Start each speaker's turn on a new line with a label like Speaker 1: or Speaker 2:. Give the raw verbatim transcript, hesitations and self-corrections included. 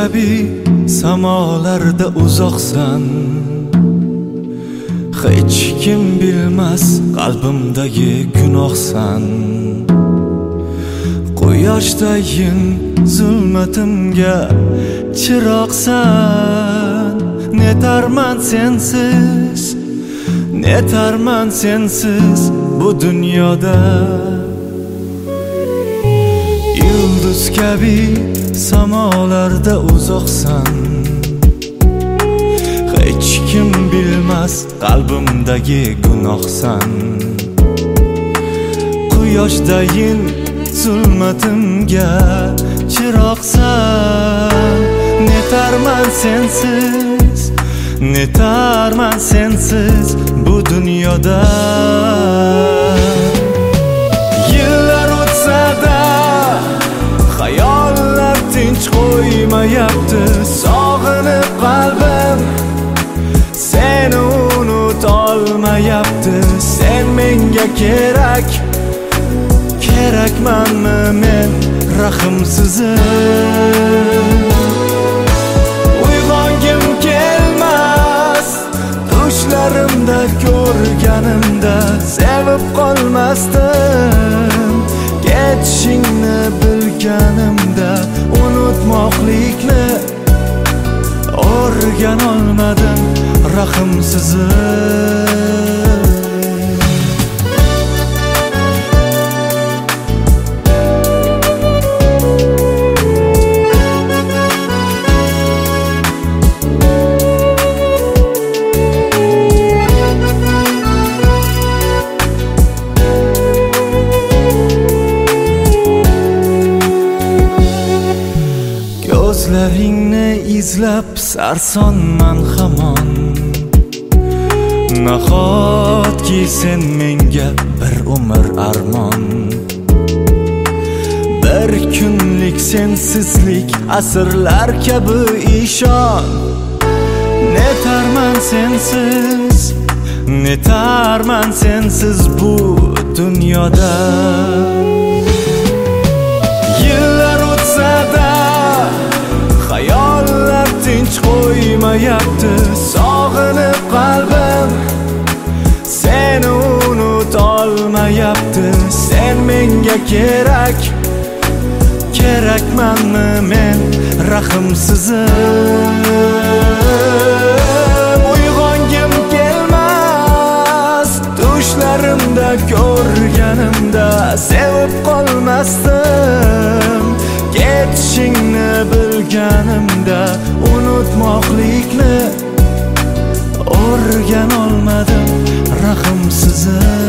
Speaker 1: kabi samolarda uzoqsan. Hech kim bilmas qalbimdagi gunohsan. Quyoshdayin zulmatimga chiroqsan. Netarman sensiz, netarman sensiz bu dunyoda. Yulduz kabi samolarda uzoqsan. Hech kim bilmas qalbimdagi gunohsan. Quyoshdayin zulmatimga chiroqsan. Netarman sensiz, netarman sensiz bu dunyoda. Yillar o'tsa-da xayollar tinch qo'ymayapti. Sog'inib qalbim seni unutolmayapti. Sen menga kerak, kerakmanmi men rahimsizim. Uyg'ongim kelmas, tushlarimda ko'rganimda sevib qolmasdim. Ketishingni bilganimda unutmoqlikni o'rganolmadim rahimsizim. Ko'zlaringni izlab sarsonman hamon. Nahotki sen menga bir umr armon. Bir kunlik sensizlik asrlar kabi ishon. Netarman sensiz, netarman sensiz bu dunyoda. Yillar o'tsa-da xayollar tinch qo'ymayapti. Sog'inib qalbim seni unutolmayapti. Sen menga kerak, kerakmanmi men rahimsizim. Uyg'ongim kelmas, tushlarimda ko'rganimda sevib qolmasdim. Ketishingni bilganimda unutmoqlikni o'rganolmadim rahimsizim.